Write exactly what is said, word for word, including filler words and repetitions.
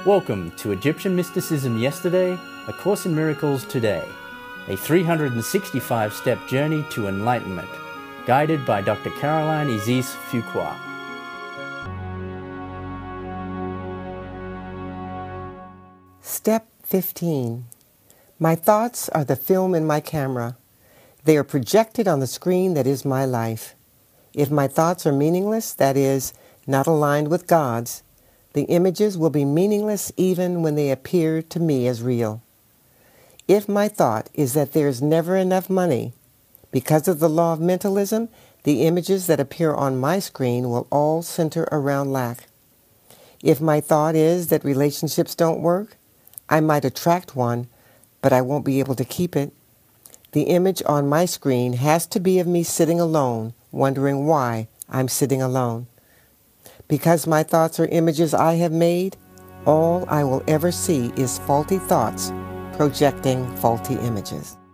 Welcome to Egyptian Mysticism Yesterday, A Course in Miracles Today, a three hundred sixty-five step journey to enlightenment, guided by Doctor Caroline Isis Fuqua. Step fifteen. My thoughts are the film in my camera. They are projected on the screen that is my life. If my thoughts are meaningless, that is, not aligned with God's, the images will be meaningless even when they appear to me as real. If my thought is that there is never enough money, because of the law of mentalism, the images that appear on my screen will all center around lack. If my thought is that relationships don't work, I might attract one, but I won't be able to keep it. The image on my screen has to be of me sitting alone, wondering why I'm sitting alone. Because my thoughts are images I have made, all I will ever see is faulty thoughts projecting faulty images.